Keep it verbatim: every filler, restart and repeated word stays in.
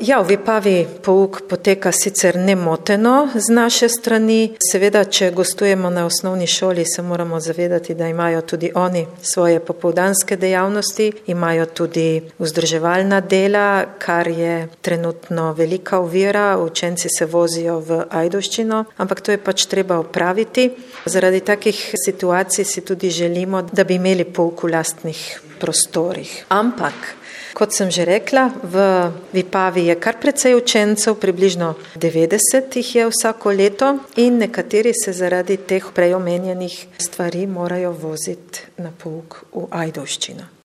Ja, v Vipavi pouk poteka sicer nemoteno z naše strani. Seveda, če gostujemo na osnovni šoli, se moramo zavedati, da imajo tudi oni svoje popoldanske dejavnosti, imajo tudi vzdrževalna dela, kar je trenutno velika ovira. Učenci se vozijo v Ajdovščino, ampak to je pač treba opraviti. Zaradi takih situacij si tudi želimo, da bi imeli pouk v lastnih prostorih. Ampak kot sem že rekla, v Vipavi je kar precej učencev, približno devetdeset jih je vsako leto in nekateri se zaradi teh prej omenjenih stvari morajo voziti na pouk v Ajdovščino.